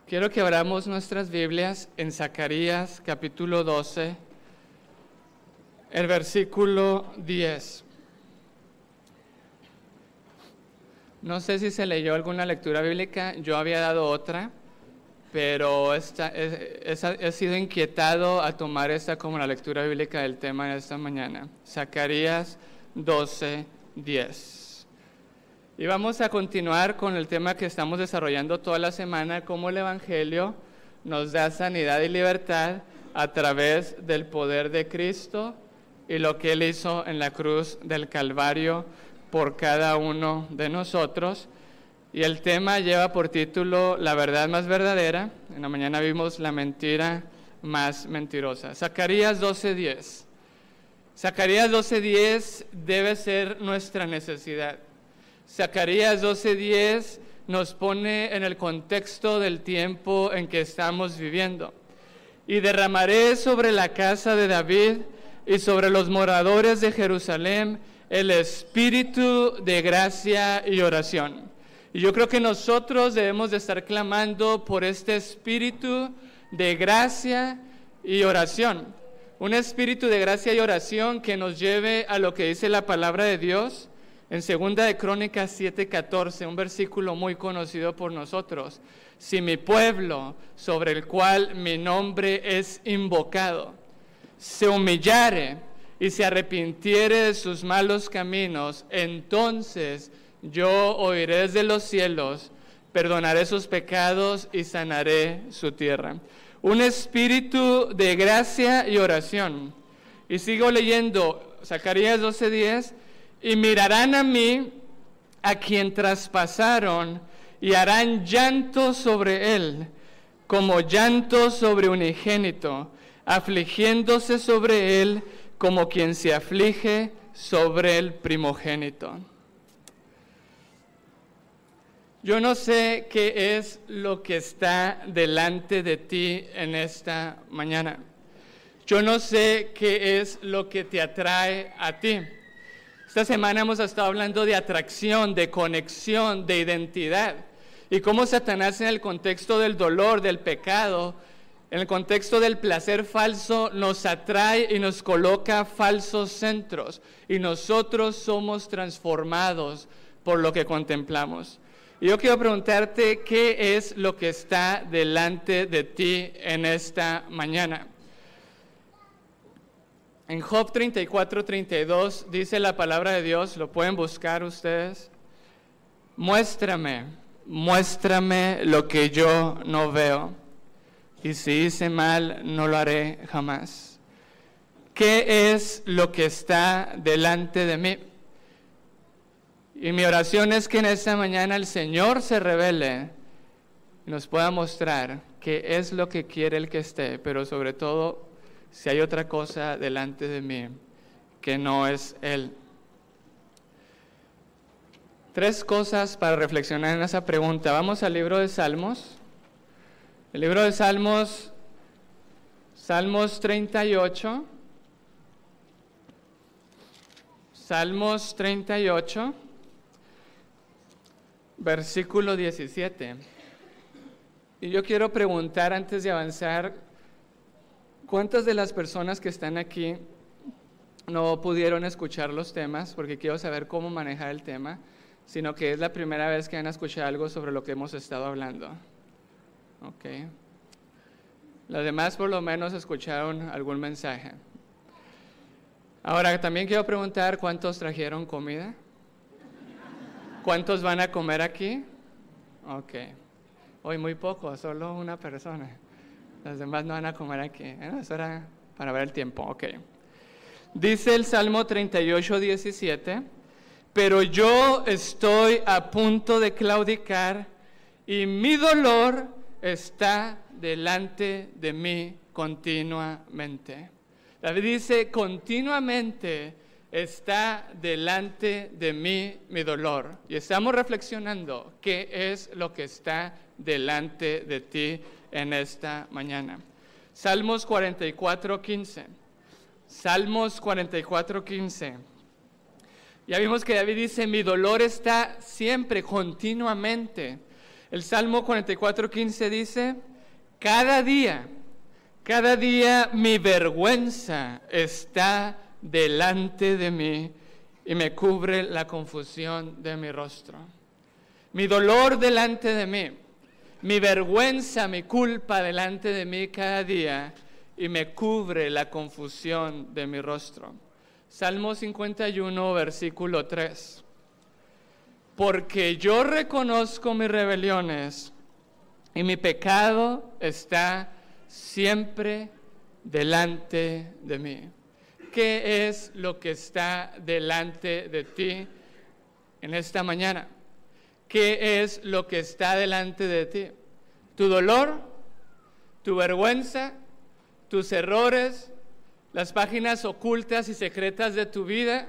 Quiero que abramos nuestras Biblias en Zacarías capítulo 12, el versículo 10. No sé si se leyó alguna lectura bíblica, yo había dado otra, pero he sido inquietado a tomar esta como la lectura bíblica del tema de esta mañana. Zacarías 12, 10. Y vamos a continuar con el tema que estamos desarrollando toda la semana, cómo el Evangelio nos da sanidad y libertad a través del poder de Cristo y lo que Él hizo en la cruz del Calvario por cada uno de nosotros. Y el tema lleva por título La verdad más verdadera. En la mañana vimos la mentira más mentirosa. Zacarías 12:10. Zacarías 12:10 debe ser nuestra necesidad. Zacarías 12:10 nos pone en el contexto del tiempo en que estamos viviendo. Y derramaré sobre la casa de David y sobre los moradores de Jerusalén el espíritu de gracia y oración. Y yo creo que nosotros debemos de estar clamando por este espíritu de gracia y oración. Un espíritu de gracia y oración que nos lleve a lo que dice la palabra de Dios. En 2 de Crónicas 7:14, un versículo muy conocido por nosotros. Si mi pueblo, sobre el cual mi nombre es invocado, se humillare y se arrepintiere de sus malos caminos, entonces yo oiré desde los cielos, perdonaré sus pecados y sanaré su tierra. Un espíritu de gracia y oración. Y sigo leyendo Zacarías 12:10. Y mirarán a mí, a quien traspasaron, y harán llanto sobre él, como llanto sobre unigénito, afligiéndose sobre él, como quien se aflige sobre el primogénito. Yo no sé qué es lo que está delante de ti en esta mañana. Yo no sé qué es lo que te atrae a ti. Esta semana hemos estado hablando de atracción, de conexión, de identidad. Y cómo Satanás en el contexto del dolor, del pecado, en el contexto del placer falso, nos atrae y nos coloca falsos centros. Y nosotros somos transformados por lo que contemplamos. Y yo quiero preguntarte, ¿qué es lo que está delante de ti en esta mañana? En Job 34:32 dice la palabra de Dios, lo pueden buscar ustedes. Muéstrame lo que yo no veo, y si hice mal, no lo haré jamás. ¿Qué es lo que está delante de mí? Y mi oración es que en esta mañana el Señor se revele y nos pueda mostrar qué es lo que quiere el que esté, pero sobre todo, si hay otra cosa delante de mí que no es Él. 3 cosas para reflexionar en esa pregunta. Vamos al libro de Salmos. El libro de Salmos, Salmos 38. Salmos 38, versículo 17. Y yo quiero preguntar antes de avanzar, ¿cuántas de las personas que están aquí no pudieron escuchar los temas? Porque quiero saber cómo manejar el tema, sino que es la primera vez que van a escuchar algo sobre lo que hemos estado hablando. Ok. Los demás por lo menos escucharon algún mensaje. Ahora, también quiero preguntar, ¿cuántos trajeron comida? ¿Cuántos van a comer aquí? Ok. Hoy muy poco, solo una persona. Los demás no van a comer aquí. Eso era para ver el tiempo. Ok. Dice el Salmo 38:17. Pero yo estoy a punto de claudicar y mi dolor está delante de mí continuamente. David dice, continuamente está delante de mí mi dolor. Y estamos reflexionando qué es lo que está delante de ti en esta mañana. Salmos 44:15. Salmos 44:15. Ya vimos que David dice, mi dolor está siempre, continuamente. El Salmo 44:15 dice, cada día mi vergüenza está delante de mí y me cubre la confusión de mi rostro. Mi dolor delante de mí, mi vergüenza, mi culpa delante de mí cada día y me cubre la confusión de mi rostro. Salmo 51, versículo 3. Porque yo reconozco mis rebeliones y mi pecado está siempre delante de mí. ¿Qué es lo que está delante de ti en esta mañana? ¿Qué es lo que está delante de ti? ¿Tu dolor? ¿Tu vergüenza? ¿Tus errores? ¿Las páginas ocultas y secretas de tu vida?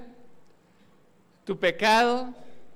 ¿Tu pecado?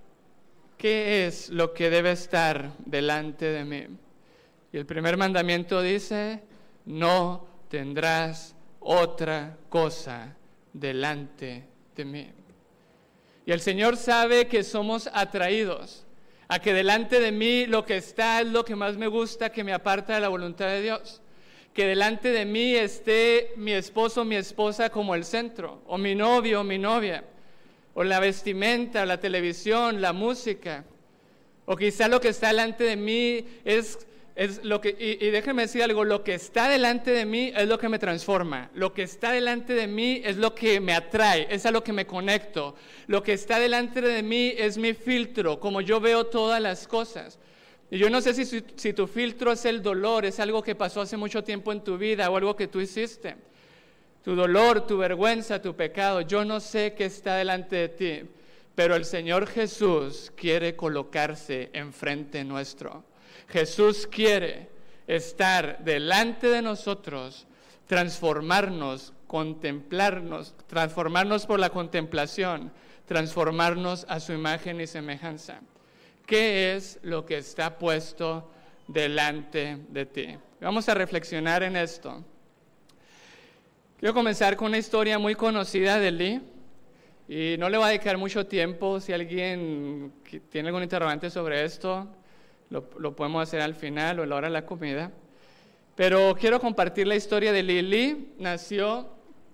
¿Qué es lo que debe estar delante de mí? Y el primer mandamiento dice, no tendrás otra cosa delante de mí. Y el Señor sabe que somos atraídos a que delante de mí lo que está es lo que más me gusta, que me aparta de la voluntad de Dios. Que delante de mí esté mi esposo, mi esposa como el centro, o mi novio o mi novia, o la vestimenta, la televisión, la música, o quizá lo que está delante de mí es lo que, y déjenme decir algo, lo que está delante de mí es lo que me transforma, lo que está delante de mí es lo que me atrae, es a lo que me conecto, lo que está delante de mí es mi filtro, como yo veo todas las cosas. Y yo no sé si tu filtro es el dolor, es algo que pasó hace mucho tiempo en tu vida o algo que tú hiciste. Tu dolor, tu vergüenza, tu pecado, yo no sé qué está delante de ti, pero el Señor Jesús quiere colocarse enfrente nuestro. Jesús quiere estar delante de nosotros, transformarnos, contemplarnos, transformarnos por la contemplación, transformarnos a su imagen y semejanza. ¿Qué es lo que está puesto delante de ti? Vamos a reflexionar en esto. Quiero comenzar con una historia muy conocida de Lee y no le voy a dedicar mucho tiempo. Si alguien tiene algún interrogante sobre esto, lo podemos hacer al final o a la hora de la comida. Pero quiero compartir la historia de Lee. Lee nació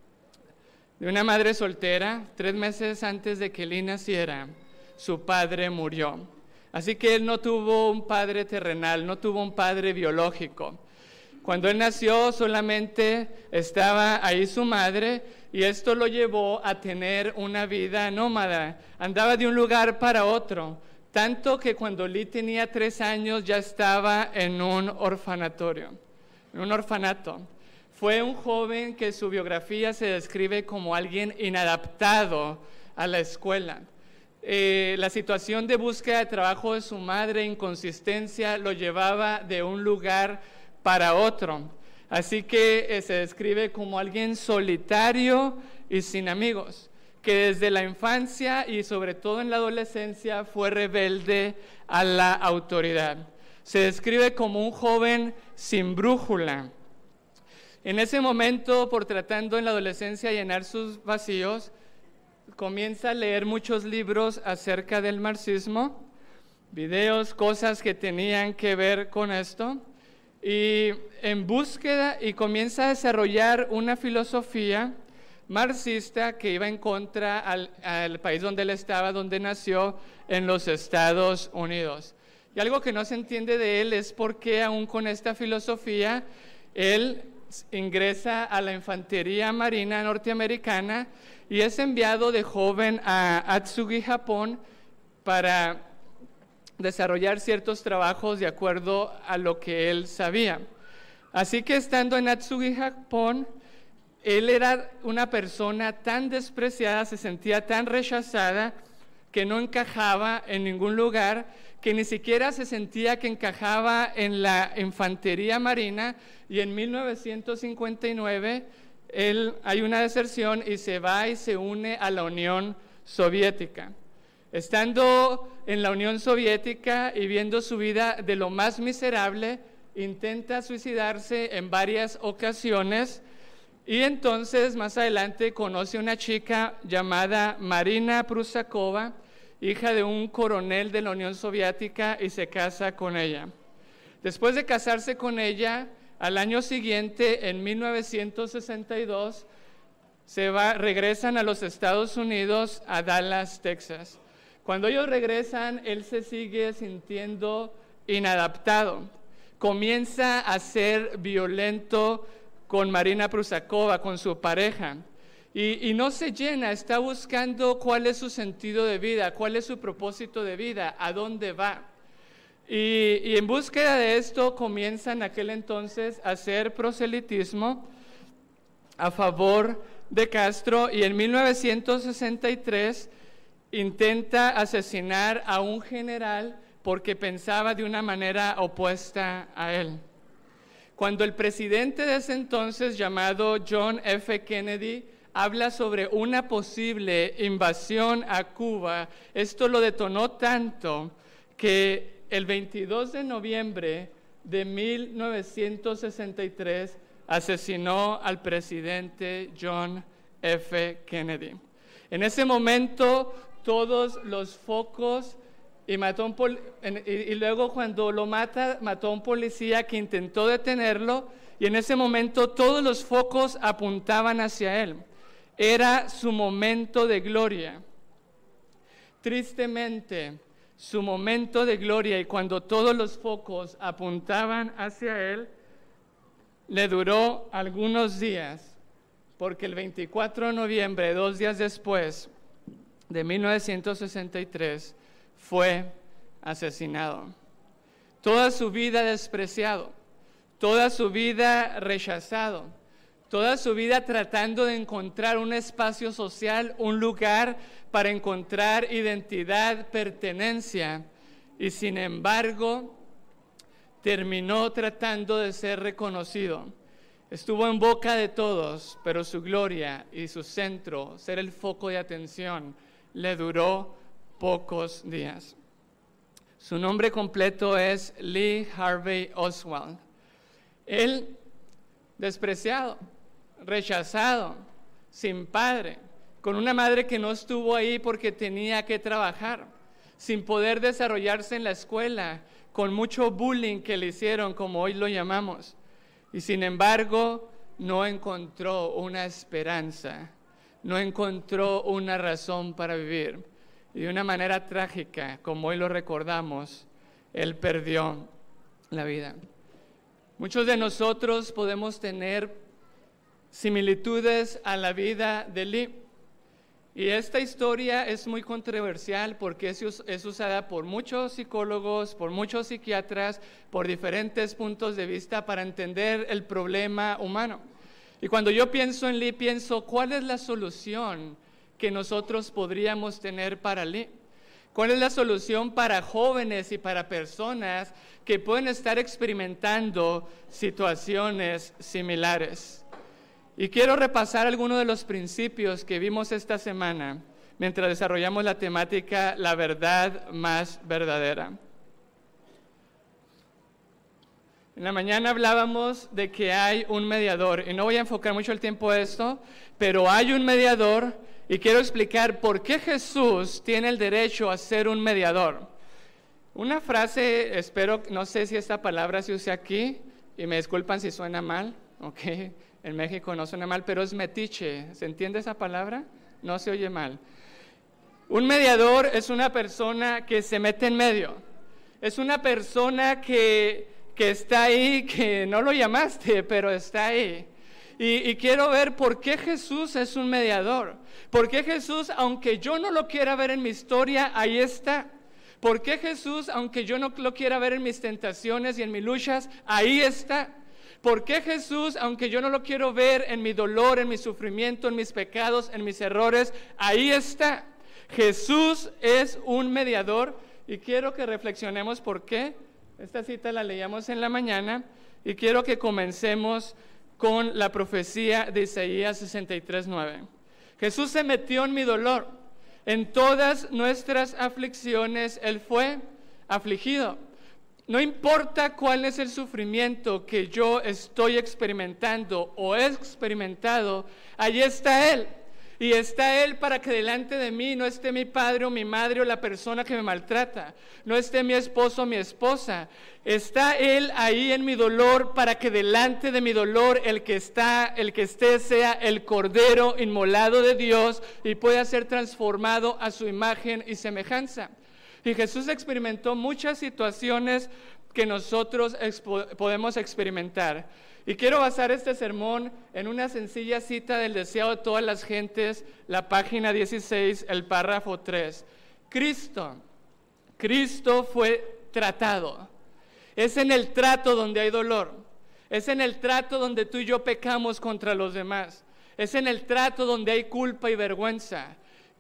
de una madre soltera. 3 meses antes de que Lee naciera, su padre murió. Así que él no tuvo un padre terrenal, no tuvo un padre biológico. Cuando él nació solamente estaba ahí su madre y esto lo llevó a tener una vida nómada. Andaba de un lugar para otro, tanto que cuando Lee tenía 3 años ya estaba en un orfanatorio, en un orfanato. Fue un joven que su biografía se describe como alguien inadaptado a la escuela. La situación de búsqueda de trabajo de su madre, inconsistencia, lo llevaba de un lugar para otro. Así que se describe como alguien solitario y sin amigos, que desde la infancia y sobre todo en la adolescencia fue rebelde a la autoridad. Se describe como un joven sin brújula. En ese momento, por tratando en la adolescencia de llenar sus vacíos, comienza a leer muchos libros acerca del marxismo, videos, cosas que tenían que ver con esto, y en búsqueda, y comienza a desarrollar una filosofía marxista que iba en contra al país donde él estaba, donde nació, en los Estados Unidos. Y algo que no se entiende de él es por qué aún con esta filosofía él ingresa a la infantería marina norteamericana y es enviado de joven a Atsugi, Japón, para desarrollar ciertos trabajos de acuerdo a lo que él sabía. Así que estando en Atsugi, Japón, él era una persona tan despreciada, se sentía tan rechazada, que no encajaba en ningún lugar, que ni siquiera se sentía que encajaba en la infantería marina, y en 1959 hay una deserción y se va y se une a la Unión Soviética. Estando en la Unión Soviética y viendo su vida de lo más miserable, intenta suicidarse en varias ocasiones y entonces más adelante conoce a una chica llamada Marina Prusakova hija de un coronel de la Unión Soviética, y se casa con ella. Después de casarse con ella, al año siguiente, en 1962, regresan a los Estados Unidos, a Dallas, Texas. Cuando ellos regresan, él se sigue sintiendo inadaptado. Comienza a ser violento con Marina Prusakova, con su pareja. Y no se llena, está buscando cuál es su sentido de vida, cuál es su propósito de vida, a dónde va. Y en búsqueda de esto comienza en aquel entonces a hacer proselitismo a favor de Castro, y en 1963 intenta asesinar a un general porque pensaba de una manera opuesta a él. Cuando el presidente de ese entonces, llamado John F. Kennedy, habla sobre una posible invasión a Cuba, esto lo detonó tanto que el 22 de noviembre de 1963 asesinó al presidente John F. Kennedy. En ese momento todos los focos, y luego cuando lo mató a un policía que intentó detenerlo, y en ese momento todos los focos apuntaban hacia él. Era su momento de gloria. Tristemente, su momento de gloria, y cuando todos los focos apuntaban hacia él, le duró algunos días, porque el 24 de noviembre, 2 días después de 1963, fue asesinado. Toda su vida despreciado, toda su vida rechazado, toda su vida tratando de encontrar un espacio social, un lugar para encontrar identidad, pertenencia, y sin embargo terminó tratando de ser reconocido. Estuvo en boca de todos, pero su gloria y su centro, ser el foco de atención, le duró pocos días. Su nombre completo es Lee Harvey Oswald. Él, despreciado, rechazado, sin padre, con una madre que no estuvo ahí porque tenía que trabajar, sin poder desarrollarse en la escuela, con mucho bullying que le hicieron, como hoy lo llamamos, y sin embargo no encontró una esperanza, no encontró una razón para vivir, y de una manera trágica, como hoy lo recordamos, él perdió la vida. Muchos de nosotros podemos tener similitudes a la vida de Lee. Y esta historia es muy controversial porque es usada por muchos psicólogos, por muchos psiquiatras, por diferentes puntos de vista para entender el problema humano. Y cuando yo pienso en Lee, pienso, ¿cuál es la solución que nosotros podríamos tener para Lee? ¿Cuál es la solución para jóvenes y para personas que pueden estar experimentando situaciones similares? Y quiero repasar algunos de los principios que vimos esta semana mientras desarrollamos la temática La verdad más verdadera. En la mañana hablábamos de que hay un mediador, y no voy a enfocar mucho el tiempo en esto, pero hay un mediador, y quiero explicar por qué Jesús tiene el derecho a ser un mediador. Una frase, no sé si esta palabra se usa aquí, y me disculpan si suena mal, ¿ok? En México no suena mal, pero es metiche. ¿Se entiende esa palabra? No se oye mal. Un mediador es una persona que se mete en medio. Es una persona que está ahí, que no lo llamaste, pero está ahí. Y quiero ver por qué Jesús es un mediador. ¿Por qué Jesús, aunque yo no lo quiera ver en mi historia, ahí está? ¿Por qué Jesús, aunque yo no lo quiera ver en mis tentaciones y en mis luchas, ahí está? ¿Por qué Jesús, aunque yo no lo quiero ver en mi dolor, en mi sufrimiento, en mis pecados, en mis errores, ahí está? Jesús es un mediador, y quiero que reflexionemos por qué. Esta cita la leíamos en la mañana, y quiero que comencemos con la profecía de Isaías 63:9. Jesús se metió en mi dolor. En todas nuestras aflicciones Él fue afligido. No importa cuál es el sufrimiento que yo estoy experimentando o he experimentado, allí está Él. Y está Él para que delante de mí no esté mi padre o mi madre o la persona que me maltrata. No esté mi esposo o mi esposa. Está Él ahí en mi dolor para que delante de mi dolor el que esté sea el Cordero inmolado de Dios y pueda ser transformado a su imagen y semejanza. Y Jesús experimentó muchas situaciones que nosotros podemos experimentar. Y quiero basar este sermón en una sencilla cita del Deseado de todas las gentes, la página 16, el párrafo 3. Cristo fue tratado. Es en el trato donde hay dolor. Es en el trato donde tú y yo pecamos contra los demás. Es en el trato donde hay culpa y vergüenza.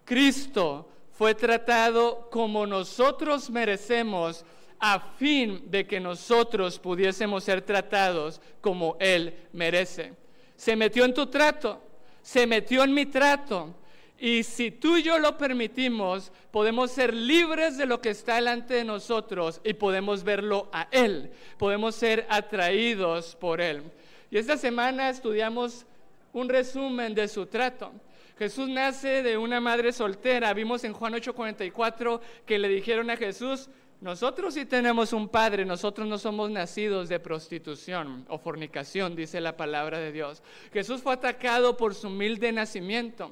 Cristo fue tratado como nosotros merecemos, a fin de que nosotros pudiésemos ser tratados como Él merece. Se metió en tu trato, se metió en mi trato, y si tú y yo lo permitimos, podemos ser libres de lo que está delante de nosotros y podemos verlo a Él, podemos ser atraídos por Él. Y esta semana estudiamos un resumen de su trato. Jesús nace de una madre soltera. Vimos en Juan 8:44 que le dijeron a Jesús: nosotros sí tenemos un padre, nosotros no somos nacidos de prostitución o fornicación, dice la palabra de Dios. Jesús fue atacado por su humilde nacimiento.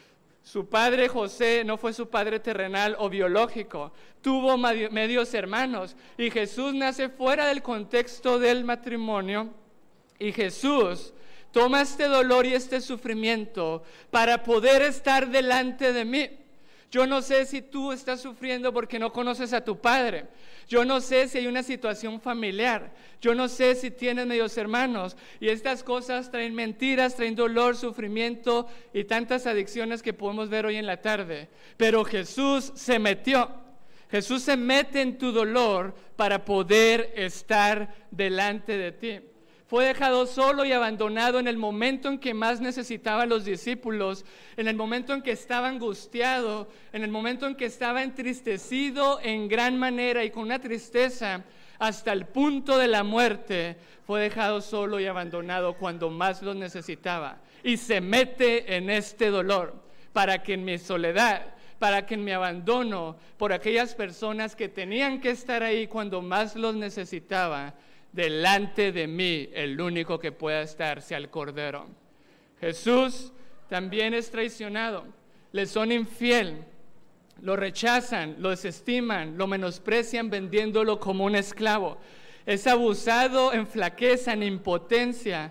Su padre José no fue su padre terrenal o biológico, tuvo medios hermanos, y Jesús nace fuera del contexto del matrimonio, y Jesús toma este dolor y este sufrimiento para poder estar delante de mí. Yo no sé si tú estás sufriendo porque no conoces a tu padre. Yo no sé si hay una situación familiar. Yo no sé si tienes medios hermanos. Y estas cosas traen mentiras, traen dolor, sufrimiento y tantas adicciones que podemos ver hoy en la tarde. Pero Jesús se metió. Jesús se mete en tu dolor para poder estar delante de ti. Fue dejado solo y abandonado en el momento en que más necesitaba a los discípulos, en el momento en que estaba angustiado, en el momento en que estaba entristecido en gran manera y con una tristeza hasta el punto de la muerte. Fue dejado solo y abandonado cuando más lo necesitaba. Y se mete en este dolor para que en mi soledad, para que en mi abandono, por aquellas personas que tenían que estar ahí cuando más los necesitaba, delante de mí, el único que pueda estar sea el Cordero. Jesús también es traicionado, le son infiel, lo rechazan, lo desestiman, lo menosprecian vendiéndolo como un esclavo. Es abusado en flaqueza, en impotencia,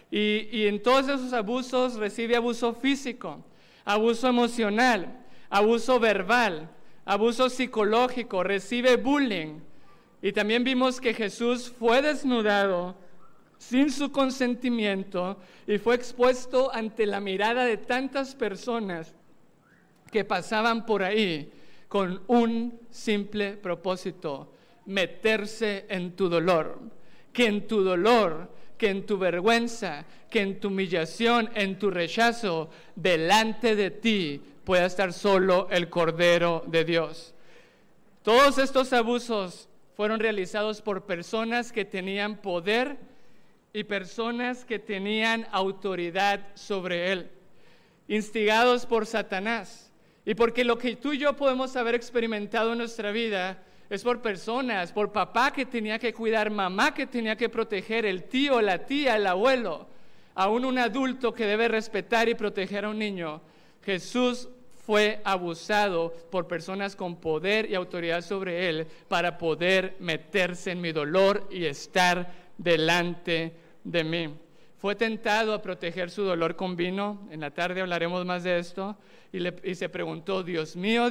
y en todos esos abusos recibe abuso físico, abuso emocional, abuso verbal, abuso psicológico, recibe bullying. Y también vimos que Jesús fue desnudado sin su consentimiento y fue expuesto ante la mirada de tantas personas que pasaban por ahí con un simple propósito: meterse en tu dolor. Que en tu dolor, que en tu vergüenza, que en tu humillación, en tu rechazo, delante de ti pueda estar solo el Cordero de Dios. Todos estos abusos fueron realizados por personas que tenían poder y personas que tenían autoridad sobre él, instigados por Satanás. Y porque lo que tú y yo podemos haber experimentado en nuestra vida es por personas, por papá que tenía que cuidar, mamá que tenía que proteger, el tío, la tía, el abuelo, aún un adulto que debe respetar y proteger a un niño. Jesús fue abusado por personas con poder y autoridad sobre él para poder meterse en mi dolor y estar delante de mí. Fue tentado a proteger su dolor con vino. En la tarde hablaremos más de esto. Y se preguntó: Dios mío,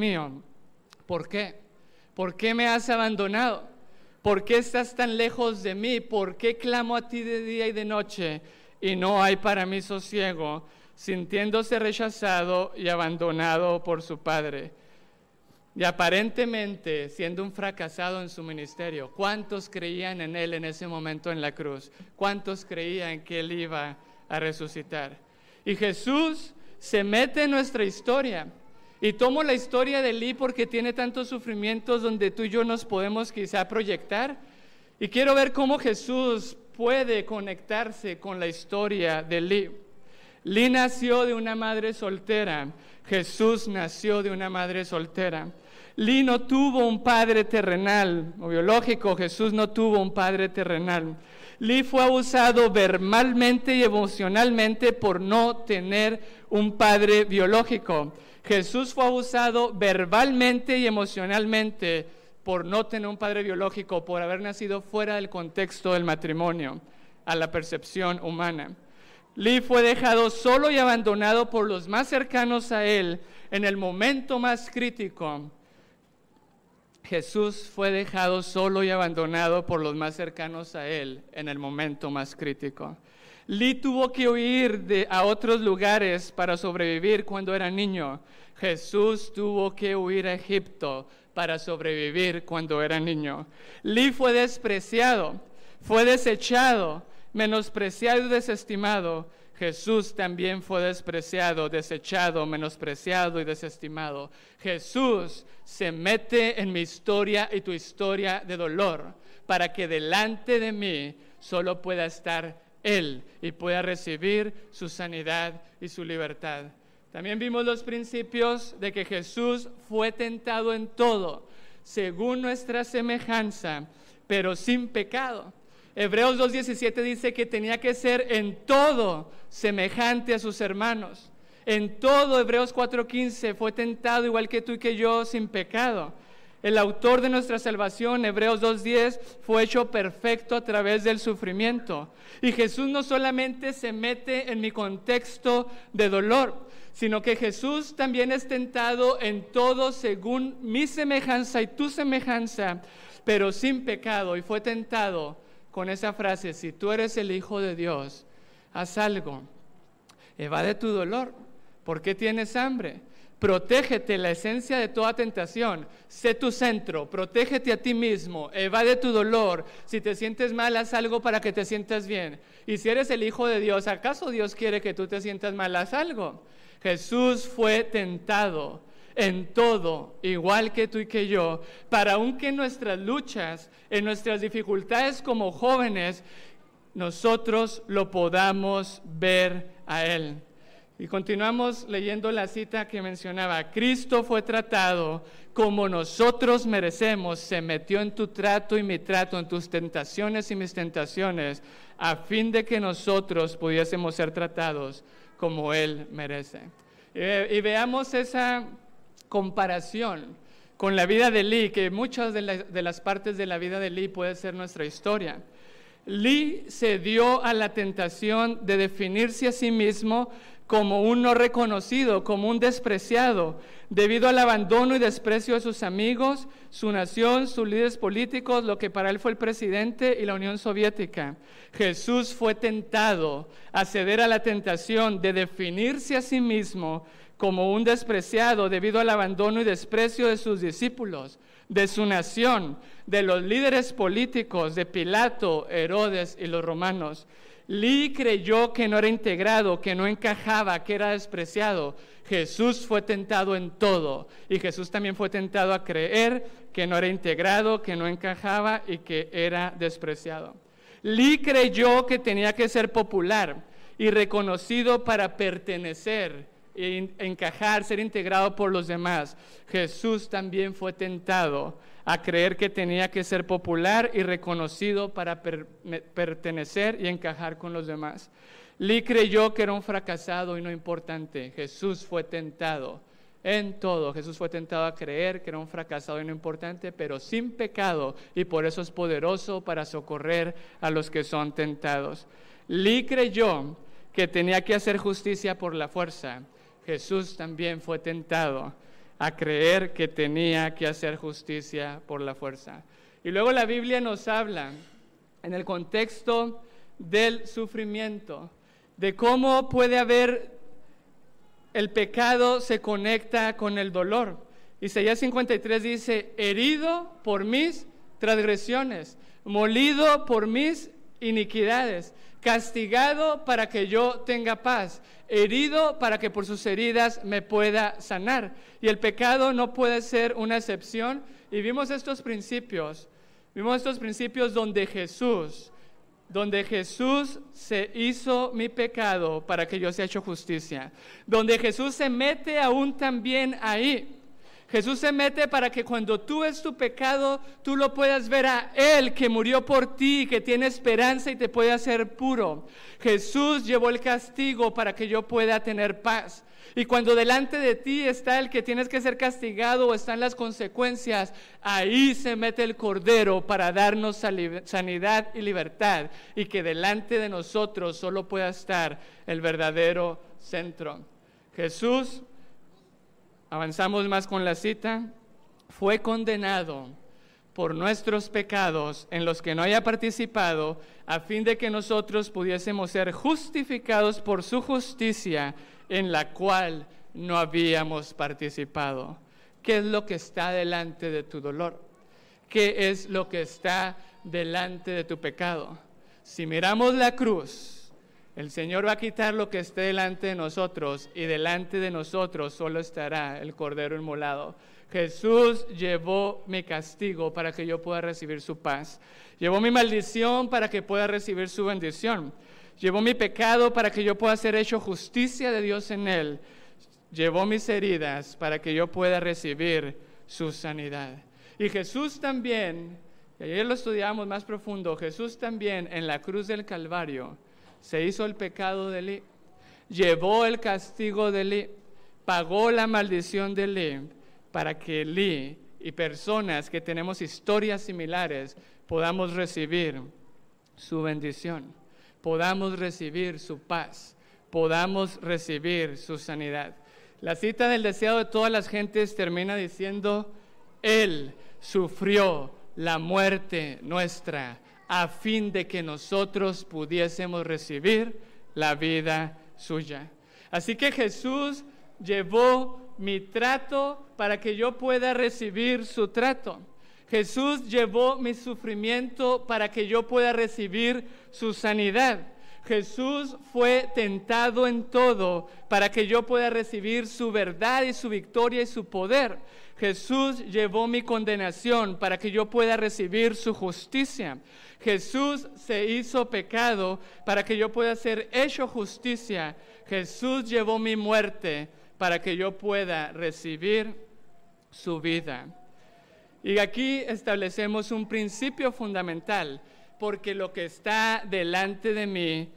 ¿por qué? ¿Por qué me has abandonado? ¿Por qué estás tan lejos de mí? ¿Por qué clamo a ti de día y de noche y no hay para mí sosiego? Sintiéndose rechazado y abandonado por su padre, y aparentemente siendo un fracasado en su ministerio. ¿Cuántos creían en él en ese momento en la cruz? ¿Cuántos creían que él iba a resucitar? Y Jesús se mete en nuestra historia, y tomo la historia de Lee porque tiene tantos sufrimientos donde tú y yo nos podemos quizá proyectar, y quiero ver cómo Jesús puede conectarse con la historia de Lee. Lee nació de una madre soltera. Jesús nació de una madre soltera. Lee no tuvo un padre terrenal o biológico. Jesús no tuvo un padre terrenal. Lee fue abusado verbalmente y emocionalmente por no tener un padre biológico. Jesús fue abusado verbalmente y emocionalmente por no tener un padre biológico, por haber nacido fuera del contexto del matrimonio, a la percepción humana. Lee fue dejado solo y abandonado por los más cercanos a él en el momento más crítico. Jesús fue dejado solo y abandonado por los más cercanos a él en el momento más crítico. Lee tuvo que huir a otros lugares para sobrevivir cuando era niño. Jesús tuvo que huir a Egipto para sobrevivir cuando era niño. Lee fue despreciado, fue desechado, menospreciado y desestimado. Jesús también fue despreciado, desechado, menospreciado y desestimado. Jesús se mete en mi historia y tu historia de dolor para que delante de mí solo pueda estar Él y pueda recibir su sanidad y su libertad. También vimos los principios de que Jesús fue tentado en todo, según nuestra semejanza, pero sin pecado. Hebreos 2:17 dice que tenía que ser en todo semejante a sus hermanos. En todo, Hebreos 4:15, fue tentado igual que tú y que yo, sin pecado. El autor de nuestra salvación, Hebreos 2:10, fue hecho perfecto a través del sufrimiento. Y Jesús no solamente se mete en mi contexto de dolor, sino que Jesús también es tentado en todo según mi semejanza y tu semejanza, pero sin pecado. Y fue tentado con esa frase: si tú eres el Hijo de Dios, haz algo, evade tu dolor. ¿Por qué tienes hambre? Protégete, la esencia de toda tentación. Sé tu centro, protégete a ti mismo, evade tu dolor. Si te sientes mal, haz algo para que te sientas bien. Y si eres el Hijo de Dios, ¿acaso Dios quiere que tú te sientas mal? Haz algo. Jesús fue tentado en todo, igual que tú y que yo, para aunque en nuestras luchas, en nuestras dificultades como jóvenes, nosotros lo podamos ver a Él. Y continuamos leyendo la cita que mencionaba: Cristo fue tratado como nosotros merecemos, se metió en tu trato y mi trato, en tus tentaciones y mis tentaciones, a fin de que nosotros pudiésemos ser tratados como Él merece. Y veamos esa comparación con la vida de Lee, que muchas de las partes de la vida de Lee puede ser nuestra historia. Lee se dio a la tentación de definirse a sí mismo como un no reconocido, como un despreciado, debido al abandono y desprecio de sus amigos, su nación, sus líderes políticos, lo que para él fue el presidente y la Unión Soviética. Jesús fue tentado a ceder a la tentación de definirse a sí mismo como un despreciado debido al abandono y desprecio de sus discípulos, de su nación, de los líderes políticos, de Pilato, Herodes y los romanos. Lee creyó que no era integrado, que no encajaba, que era despreciado. Jesús fue tentado en todo, y Jesús también fue tentado a creer que no era integrado, que no encajaba y que era despreciado. Lee creyó que tenía que ser popular y reconocido para pertenecer, encajar, ser integrado por los demás. Jesús también fue tentado a creer que tenía que ser popular y reconocido para pertenecer y encajar con los demás. Lee creyó que era un fracasado y no importante. Jesús fue tentado en todo. Jesús fue tentado a creer que era un fracasado y no importante, pero sin pecado, y por eso es poderoso para socorrer a los que son tentados. Lee creyó que tenía que hacer justicia por la fuerza. Jesús también fue tentado a creer que tenía que hacer justicia por la fuerza. Y luego la Biblia nos habla, en el contexto del sufrimiento, de cómo puede haber el pecado se conecta con el dolor. Isaías 53 dice: herido por mis transgresiones, molido por mis iniquidades, castigado para que yo tenga paz, herido para que por sus heridas me pueda sanar. Y el pecado no puede ser una excepción. Y vimos estos principios donde Jesús donde Jesús se hizo mi pecado para que yo sea hecho justicia, donde Jesús se mete aún también ahí. Jesús se mete para que cuando tú ves tu pecado, tú lo puedas ver a Él que murió por ti, que tiene esperanza y te puede hacer puro. Jesús llevó el castigo para que yo pueda tener paz. Y cuando delante de ti está el que tienes que ser castigado o están las consecuencias, ahí se mete el Cordero para darnos sanidad y libertad. Y que delante de nosotros solo pueda estar el verdadero centro. Jesús, avanzamos más con la cita, fue condenado por nuestros pecados en los que no haya participado, a fin de que nosotros pudiésemos ser justificados por su justicia, en la cual no habíamos participado. ¿Qué es lo que está delante de tu dolor? ¿Qué es lo que está delante de tu pecado? Si miramos la cruz, el Señor va a quitar lo que esté delante de nosotros, y delante de nosotros solo estará el Cordero inmolado. Jesús llevó mi castigo para que yo pueda recibir su paz. Llevó mi maldición para que pueda recibir su bendición. Llevó mi pecado para que yo pueda ser hecho justicia de Dios en Él. Llevó mis heridas para que yo pueda recibir su sanidad. Y Jesús también, y ayer lo estudiamos más profundo, Jesús también en la cruz del Calvario se hizo el pecado de Eli, llevó el castigo de Eli, pagó la maldición de Eli, para que Eli y personas que tenemos historias similares podamos recibir su bendición, podamos recibir su paz, podamos recibir su sanidad. La cita del deseado de todas las gentes termina diciendo: Él sufrió la muerte nuestra, a fin de que nosotros pudiésemos recibir la vida suya. Así que Jesús llevó mi trato para que yo pueda recibir su trato. Jesús llevó mi sufrimiento para que yo pueda recibir su sanidad. Jesús fue tentado en todo para que yo pueda recibir su verdad y su victoria y su poder. Jesús llevó mi condenación para que yo pueda recibir su justicia. Jesús se hizo pecado para que yo pueda ser hecho justicia. Jesús llevó mi muerte para que yo pueda recibir su vida. Y aquí establecemos un principio fundamental, porque lo que está delante de mí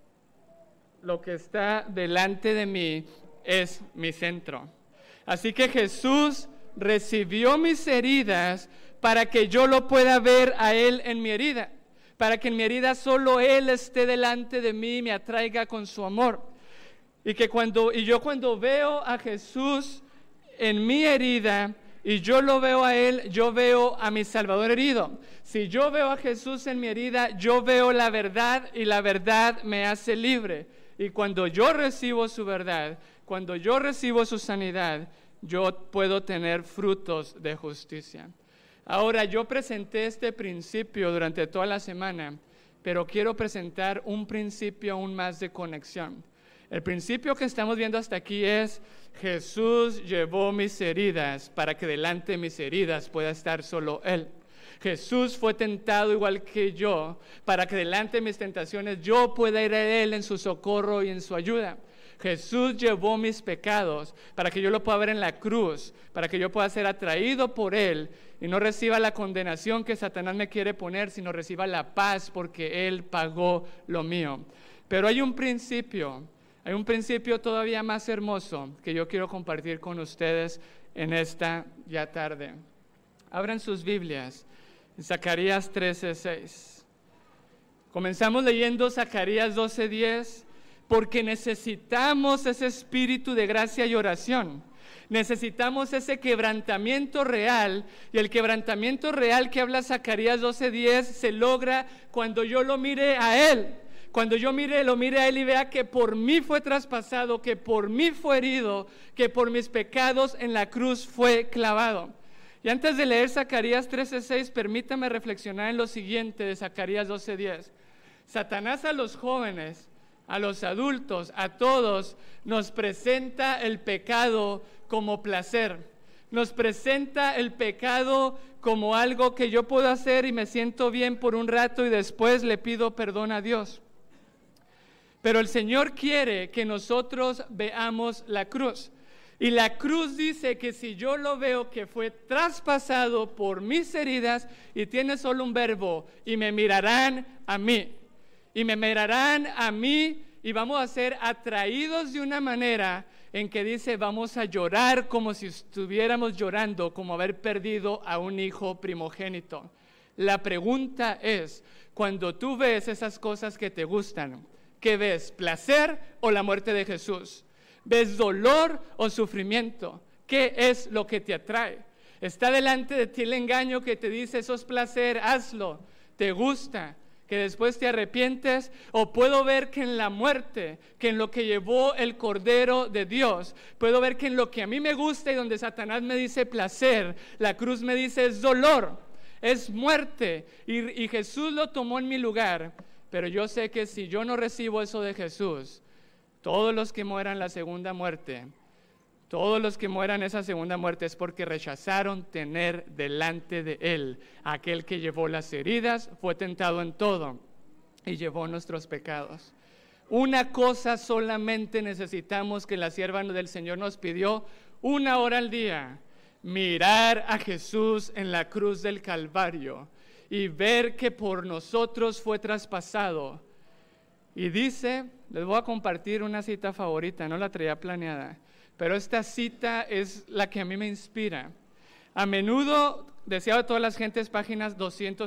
es mi centro. Así que Jesús recibió mis heridas para que yo lo pueda ver a Él en mi herida, para que en mi herida solo Él esté delante de mí y me atraiga con su amor. Y yo cuando veo a Jesús en mi herida y yo lo veo a Él, yo veo a mi Salvador herido. Si yo veo a Jesús en mi herida, yo veo la verdad y la verdad me hace libre. Y cuando yo recibo su verdad, cuando yo recibo su sanidad, yo puedo tener frutos de justicia. Ahora, yo presenté este principio durante toda la semana, pero quiero presentar un principio aún más de conexión. El principio que estamos viendo hasta aquí es: Jesús llevó mis heridas para que delante de mis heridas pueda estar solo Él. Jesús fue tentado igual que yo para que delante de mis tentaciones yo pueda ir a Él en su socorro y en su ayuda. Jesús llevó mis pecados para que yo lo pueda ver en la cruz, para que yo pueda ser atraído por Él y no reciba la condenación que Satanás me quiere poner, sino reciba la paz porque Él pagó lo mío. Pero hay un principio todavía más hermoso que yo quiero compartir con ustedes en esta ya tarde. Abran sus Biblias en Zacarías 13:6. Comenzamos leyendo Zacarías 12:10 porque necesitamos ese espíritu de gracia y oración. Necesitamos ese quebrantamiento real, y el quebrantamiento real que habla Zacarías 12:10 se logra cuando yo lo mire a Él. Cuando yo lo mire a Él y vea que por mí fue traspasado, que por mí fue herido, que por mis pecados en la cruz fue clavado. Y antes de leer Zacarías 13:6, permítame reflexionar en lo siguiente de Zacarías 12:10. Satanás a los jóvenes, a los adultos, a todos, nos presenta el pecado como placer. Nos presenta el pecado como algo que yo puedo hacer y me siento bien por un rato y después le pido perdón a Dios. Pero el Señor quiere que nosotros veamos la cruz. Y la cruz dice que si yo lo veo que fue traspasado por mis heridas y tiene solo un verbo, y me mirarán a mí. Y me mirarán a mí y vamos a ser atraídos de una manera en que dice vamos a llorar como si estuviéramos llorando, como haber perdido a un hijo primogénito. La pregunta es, cuando tú ves esas cosas que te gustan, ¿qué ves? ¿Placer o la muerte de Jesús? ¿Ves dolor o sufrimiento? ¿Qué es lo que te atrae? Está delante de ti el engaño que te dice, eso es placer, hazlo, te gusta, que después te arrepientes, o puedo ver que en la muerte, que en lo que llevó el Cordero de Dios, puedo ver que en lo que a mí me gusta y donde Satanás me dice placer, la cruz me dice es dolor, es muerte, y Jesús lo tomó en mi lugar, pero yo sé que si yo no recibo eso de Jesús, todos los que mueran la segunda muerte, todos los que mueran esa segunda muerte es porque rechazaron tener delante de Él aquel que llevó las heridas, fue tentado en todo y llevó nuestros pecados. Una cosa solamente necesitamos que la sierva del Señor nos pidió, 1 hora al día, mirar a Jesús en la cruz del Calvario y ver que por nosotros fue traspasado. Y dice, les voy a compartir una cita favorita, no la traía planeada, pero esta cita es la que a mí me inspira. A menudo, deseado de todas las gentes, páginas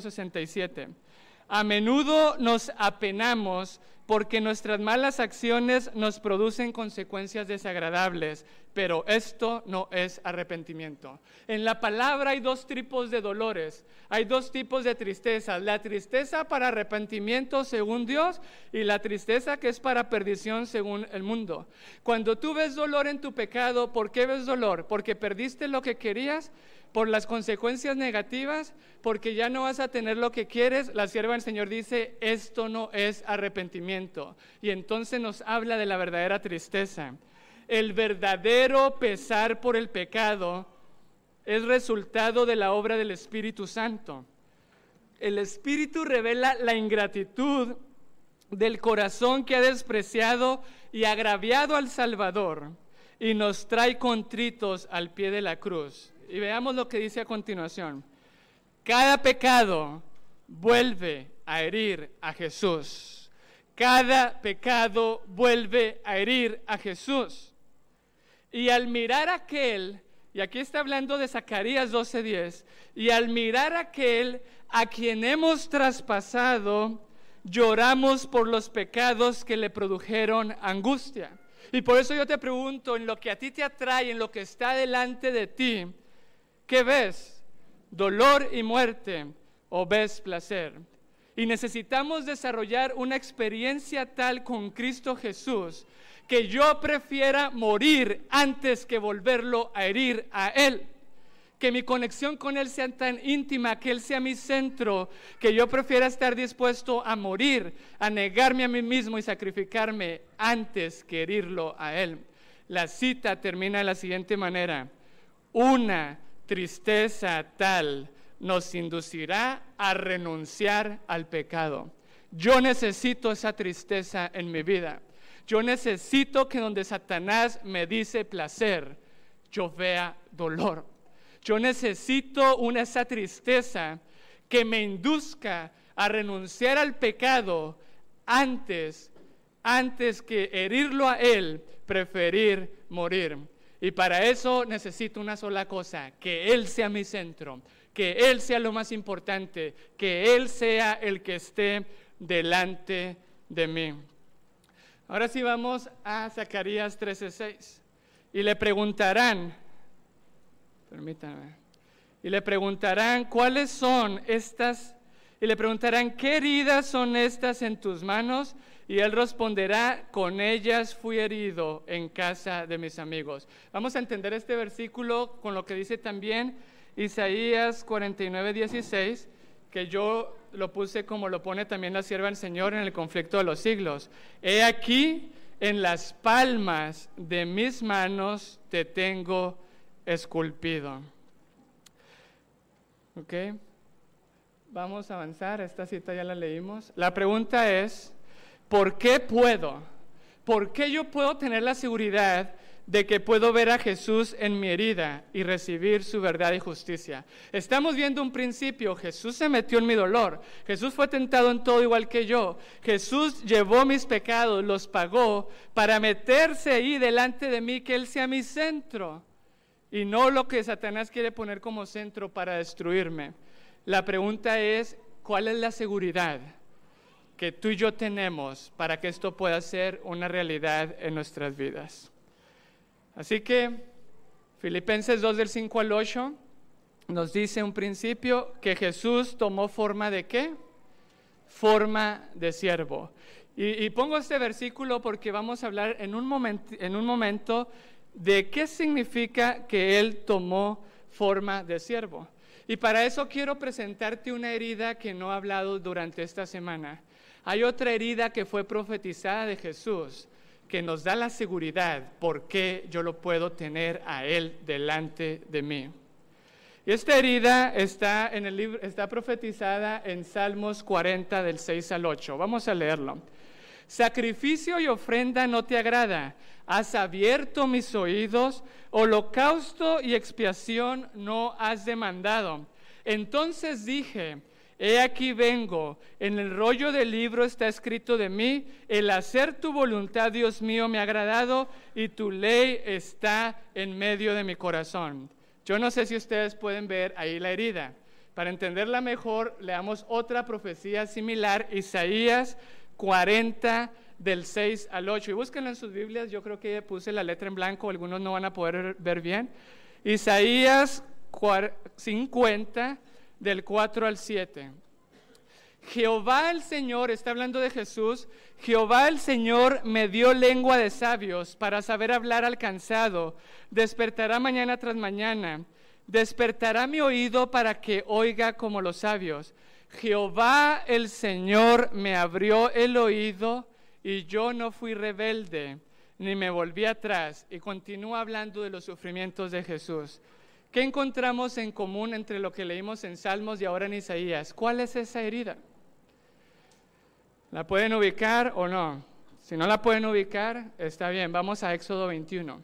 267, a menudo nos apenamos porque nuestras malas acciones nos producen consecuencias desagradables, pero esto no es arrepentimiento. En la palabra hay 2 tipos de dolores, hay 2 tipos de tristeza, la tristeza para arrepentimiento según Dios y la tristeza que es para perdición según el mundo. Cuando tú ves dolor en tu pecado, ¿por qué ves dolor? ¿Porque perdiste lo que querías? ¿Por las consecuencias negativas? ¿Porque ya no vas a tener lo que quieres? La sierva del Señor dice, esto no es arrepentimiento. Y entonces nos habla de la verdadera tristeza. El verdadero pesar por el pecado es resultado de la obra del Espíritu Santo. El Espíritu revela la ingratitud del corazón que ha despreciado y agraviado al Salvador y nos trae contritos al pie de la cruz. Y veamos lo que dice a continuación. Cada pecado vuelve a herir a Jesús. Cada pecado vuelve a herir a Jesús. Y al mirar a aquel, y aquí está hablando de Zacarías 12:10, y al mirar a aquel a quien hemos traspasado, lloramos por los pecados que le produjeron angustia. Y por eso yo te pregunto, en lo que a ti te atrae, en lo que está delante de ti, ¿qué ves? ¿Dolor y muerte o ves placer? Y necesitamos desarrollar una experiencia tal con Cristo Jesús que yo prefiera morir antes que volverlo a herir a Él. Que mi conexión con Él sea tan íntima, que Él sea mi centro, que yo prefiera estar dispuesto a morir, a negarme a mí mismo y sacrificarme antes que herirlo a Él. La cita termina de la siguiente manera. Una tristeza tal nos inducirá a renunciar al pecado. Yo necesito esa tristeza en mi vida. Yo necesito que donde Satanás me dice placer, yo vea dolor. Yo necesito esa tristeza que me induzca a renunciar al pecado antes que herirlo a Él, preferir morir. Y para eso necesito una sola cosa, que Él sea mi centro, que Él sea lo más importante, que Él sea el que esté delante de mí. Ahora sí vamos a Zacarías 13:6. Y le preguntarán, permítanme, y le preguntarán cuáles son estas, y le preguntarán qué heridas son estas en tus manos, y él responderá, con ellas fui herido en casa de mis amigos. Vamos a entender este versículo con lo que dice también Isaías 49:16, que yo lo puse como lo pone también la sierva del Señor en el conflicto de los siglos. He aquí, en las palmas de mis manos te tengo esculpido. ¿Ok? Vamos a avanzar, esta cita ya la leímos. La pregunta es, ¿por qué puedo? ¿Por qué yo puedo tener la seguridad de que puedo ver a Jesús en mi herida y recibir su verdad y justicia? Estamos viendo un principio. Jesús se metió en mi dolor. Jesús fue tentado en todo igual que yo. Jesús llevó mis pecados, los pagó para meterse ahí delante de mí, que Él sea mi centro y no lo que Satanás quiere poner como centro para destruirme. La pregunta es, ¿cuál es la seguridad que tú y yo tenemos para que esto pueda ser una realidad en nuestras vidas? Así que Filipenses 2 del 5 al 8 nos dice un principio que Jesús tomó forma de ¿qué? Forma de siervo. Y pongo este versículo porque vamos a hablar en un momento de qué significa que Él tomó forma de siervo. Y para eso quiero presentarte una herida que no he hablado durante esta semana. Hay otra herida que fue profetizada de Jesús, que nos da la seguridad por qué yo lo puedo tener a Él delante de mí. Y esta herida está en el libro, está profetizada en Salmos 40 del 6 al 8. Vamos a leerlo. Sacrificio y ofrenda no te agrada, has abierto mis oídos, holocausto y expiación no has demandado. Entonces dije, he aquí vengo, en el rollo del libro está escrito de mí, el hacer tu voluntad, Dios mío, me ha agradado, y tu ley está en medio de mi corazón. Yo no sé si ustedes pueden ver ahí la herida. Para entenderla mejor, leamos otra profecía similar, Isaías 40, del 6 al 8. Y búsquenlo en sus Biblias, yo creo que puse la letra en blanco, algunos no van a poder ver bien. Isaías 50, del 4 al 7. Jehová el Señor, está hablando de Jesús, Jehová el Señor me dio lengua de sabios para saber hablar al cansado. Despertará mañana tras mañana, despertará mi oído para que oiga como los sabios. Jehová el Señor me abrió el oído y yo no fui rebelde, ni me volví atrás. Y continúa hablando de los sufrimientos de Jesús. ¿Qué encontramos en común entre lo que leímos en Salmos y ahora en Isaías? ¿Cuál es esa herida? ¿La pueden ubicar o no? Si no la pueden ubicar, está bien, vamos a Éxodo 21.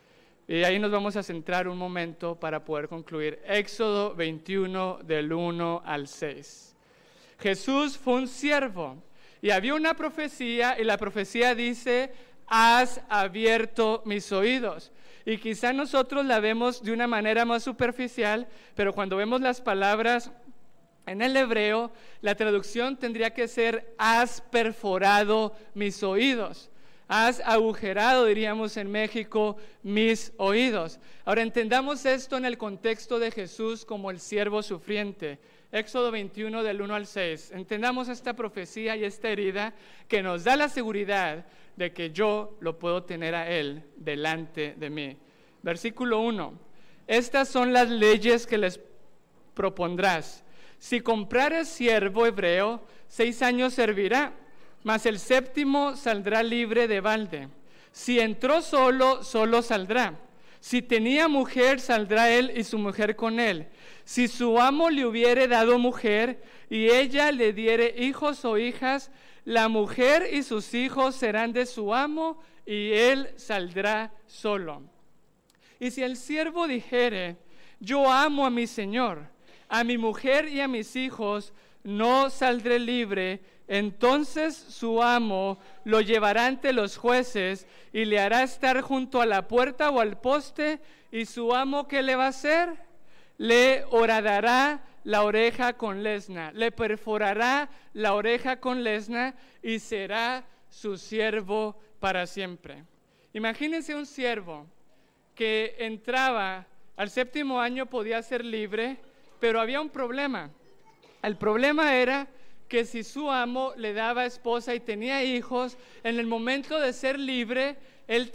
Y ahí nos vamos a centrar un momento para poder concluir. Éxodo 21, del 1 al 6. Jesús fue un siervo y había una profecía y la profecía dice, has abierto mis oídos. Y quizá nosotros la vemos de una manera más superficial, pero cuando vemos las palabras en el hebreo, la traducción tendría que ser, has perforado mis oídos. Has agujerado, diríamos en México, mis oídos. Ahora entendamos esto en el contexto de Jesús como el siervo sufriente. Éxodo 21 del 1 al 6. Entendamos esta profecía y esta herida que nos da la seguridad de que yo lo puedo tener a Él delante de mí. Versículo 1. Estas son las leyes que les propondrás. Si comprares siervo hebreo, 6 años servirá, mas el 7º saldrá libre de balde. Si entró solo, solo saldrá. Si tenía mujer, saldrá él y su mujer con él. Si su amo le hubiere dado mujer y ella le diere hijos o hijas, la mujer y sus hijos serán de su amo y él saldrá solo. Y si el siervo dijere, yo amo a mi señor, a mi mujer y a mis hijos, no saldré libre, entonces su amo lo llevará ante los jueces y le hará estar junto a la puerta o al poste, y su amo, ¿qué le va a hacer? Le horadará la oreja con lesna, le perforará la oreja con lesna y será su siervo para siempre. Imagínense un siervo que entraba al 7º año, podía ser libre, pero había un problema. El problema era que si su amo le daba esposa y tenía hijos, en el momento de ser libre, él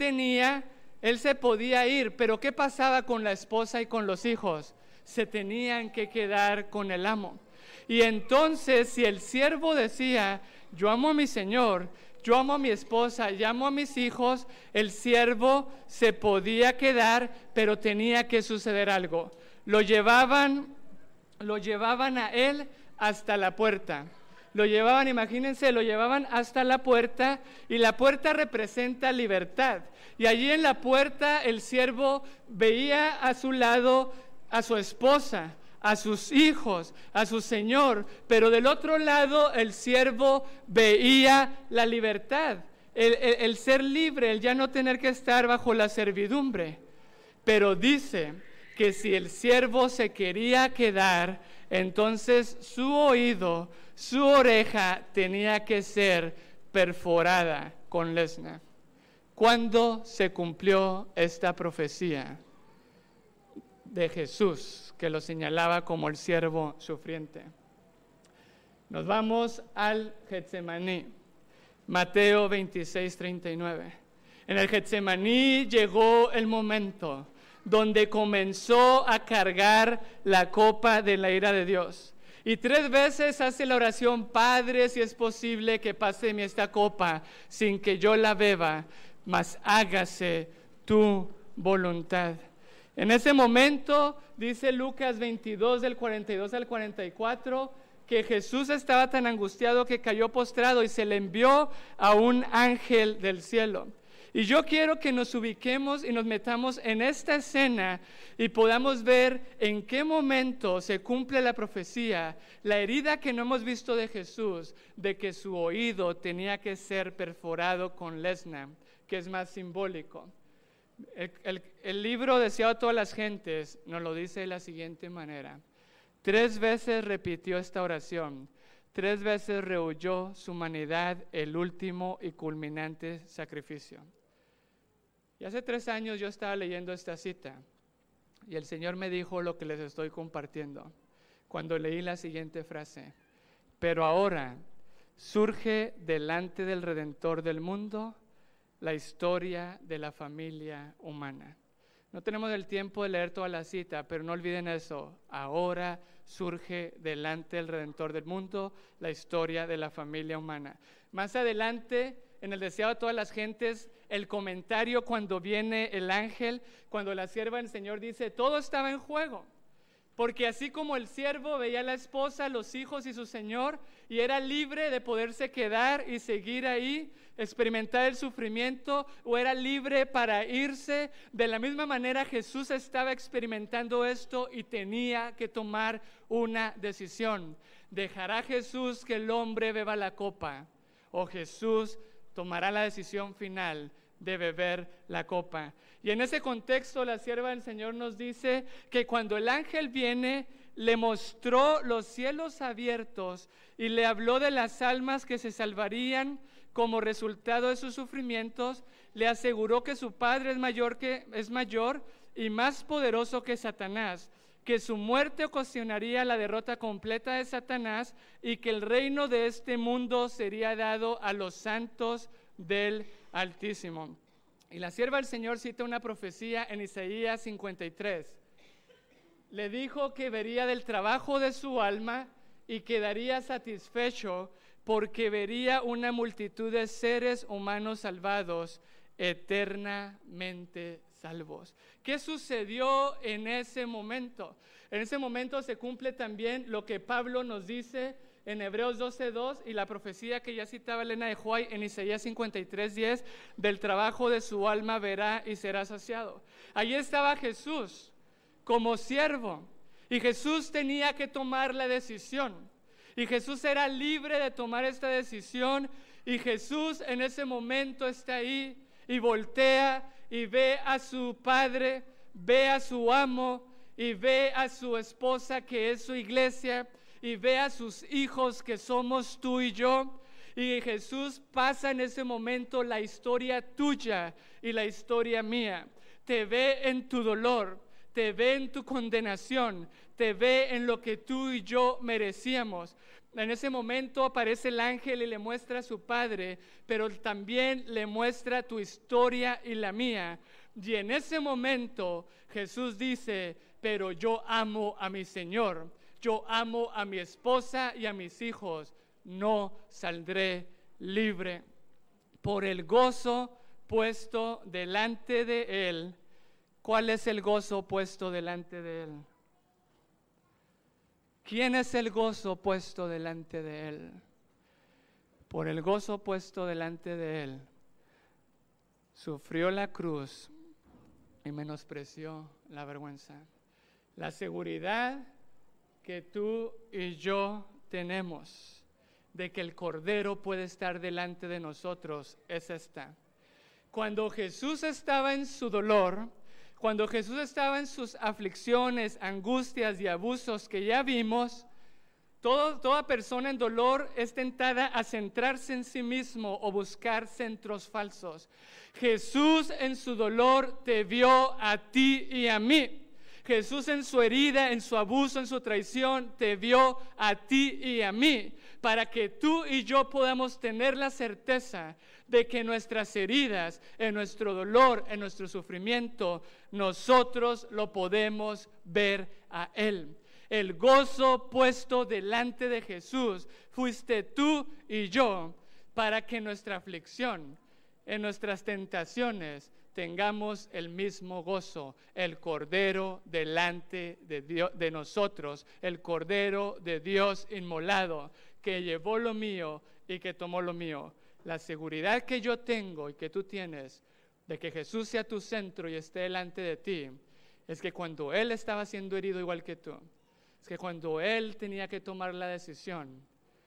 se podía ir, pero ¿qué pasaba con la esposa y con los hijos? Se tenían que quedar con el amo. Y entonces, si el siervo decía, yo amo a mi señor, yo amo a mi esposa y amo a mis hijos, el siervo se podía quedar, pero tenía que suceder algo. Lo llevaban a él hasta la puerta. Lo llevaban, imagínense, lo llevaban hasta la puerta, y la puerta representa libertad. Y allí en la puerta el siervo veía a su lado a su esposa, a sus hijos, a su señor, pero del otro lado el siervo veía la libertad, el ser libre, el ya no tener que estar bajo la servidumbre. Pero dice que si el siervo se quería quedar, entonces su oído, su oreja tenía que ser perforada con lesna. ¿Cuándo se cumplió esta profecía de Jesús, que lo señalaba como el siervo sufriente? Nos vamos al Getsemaní, Mateo 26:39. En el Getsemaní llegó el momento donde comenzó a cargar la copa de la ira de Dios. Y 3 veces hace la oración: Padre, si es posible que pase de mí esta copa sin que yo la beba, mas hágase tu voluntad. En ese momento, dice Lucas 22, del 42 al 44, que Jesús estaba tan angustiado que cayó postrado y se le envió a un ángel del cielo. Y yo quiero que nos ubiquemos y nos metamos en esta escena y podamos ver en qué momento se cumple la profecía, la herida que no hemos visto de Jesús, de que su oído tenía que ser perforado con lesna, que es más simbólico. El libro Deseado a todas las gentes nos lo dice de la siguiente manera: 3 veces repitió esta oración, 3 veces rehuyó su humanidad el último y culminante sacrificio. Y hace 3 años yo estaba leyendo esta cita y el Señor me dijo lo que les estoy compartiendo cuando leí la siguiente frase: pero ahora surge delante del Redentor del mundo la historia de la familia humana. No tenemos el tiempo de leer toda la cita, pero no olviden eso: ahora surge delante del Redentor del mundo la historia de la familia humana. Más adelante, en el Deseado a todas las gentes, el comentario cuando viene el ángel, cuando la sierva del Señor dice: todo estaba en juego. Porque así como el siervo veía a la esposa, los hijos y su señor, y era libre de poderse quedar y seguir ahí, experimentar el sufrimiento, o era libre para irse, de la misma manera Jesús estaba experimentando esto y tenía que tomar una decisión. ¿Dejará Jesús que el hombre beba la copa, o Jesús tomará la decisión final de beber la copa? Y en ese contexto la sierva del Señor nos dice que cuando el ángel viene, le mostró los cielos abiertos y le habló de las almas que se salvarían como resultado de sus sufrimientos. Le aseguró que su Padre es mayor y más poderoso que Satanás, que su muerte ocasionaría la derrota completa de Satanás y que el reino de este mundo sería dado a los santos del Altísimo. Y la sierva del Señor cita una profecía en Isaías 53. Le dijo que vería del trabajo de su alma y quedaría satisfecho porque vería una multitud de seres humanos salvados, eternamente salvos. ¿Qué sucedió en ese momento? En ese momento se cumple también lo que Pablo nos dice en Hebreos 12:2 y la profecía que ya citaba Elena de Huay en Isaías 53:10, del trabajo de su alma verá y será saciado. Allí estaba Jesús como siervo y Jesús tenía que tomar la decisión y Jesús era libre de tomar esta decisión y Jesús en ese momento está ahí y voltea y ve a su Padre, ve a su amo y ve a su esposa que es su iglesia y ve a sus hijos que somos tú y yo, y Jesús pasa en ese momento la historia tuya y la historia mía. Te ve en tu dolor, te ve en tu condenación, te ve en lo que tú y yo merecíamos. En ese momento aparece el ángel y le muestra a su Padre, pero también le muestra tu historia y la mía. Y en ese momento Jesús dice: pero yo amo a mi Señor, yo amo a mi esposa y a mis hijos, no saldré libre. por el gozo puesto delante de él. ¿Cuál es el gozo puesto delante de él? ¿Quién es el gozo puesto delante de él? Por el gozo puesto delante de él, sufrió la cruz y menospreció la vergüenza. La seguridad que tú y yo tenemos de que el Cordero puede estar delante de nosotros es esta. Cuando Jesús estaba en su dolor, cuando Jesús estaba en sus aflicciones, angustias y abusos que ya vimos, toda persona en dolor es tentada a centrarse en sí mismo o buscar centros falsos. Jesús en su dolor te vio a ti y a mí. Jesús en su herida, en su abuso, en su traición, te vio a ti y a mí, para que tú y yo podamos tener la certeza de que nuestras heridas, en nuestro dolor, en nuestro sufrimiento, nosotros lo podemos ver a Él. El gozo puesto delante de Jesús fuiste tú y yo, para que en nuestra aflicción, en nuestras tentaciones, tengamos el mismo gozo, el Cordero delante de Dios, de nosotros, el Cordero de Dios inmolado, que llevó lo mío y que tomó lo mío. La seguridad que yo tengo y que tú tienes de que Jesús sea tu centro y esté delante de ti, es que cuando Él estaba siendo herido igual que tú, es que cuando Él tenía que tomar la decisión,